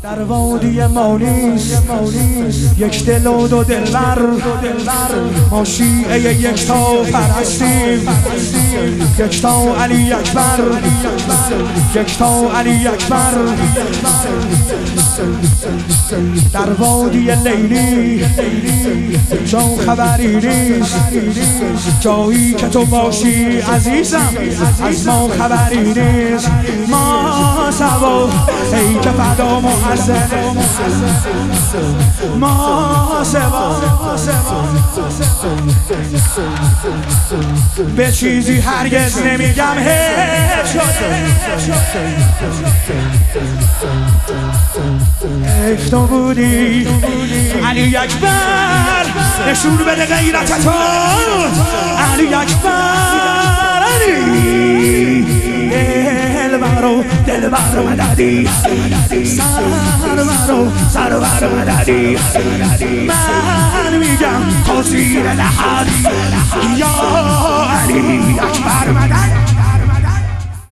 در وادی مانیس یک دل و دو دلبر، ما شیعه یکتا پرستیم، یکتا علی اکبر، یکتا علی اکبر. در وادی لیلی جان خبری نیست، جایی که تو باشی عزیزم از ما خبری نیست. ما سوا ای که فدا معزز، ما سوا به چیزی هرگز نمیگم هیچ شده. ای تو بودی علی اکبر، نشون بده غیرت تو علی اکبر. علی دلبر مددی، سرور مددی. من میگم تا زیر لحد یا علی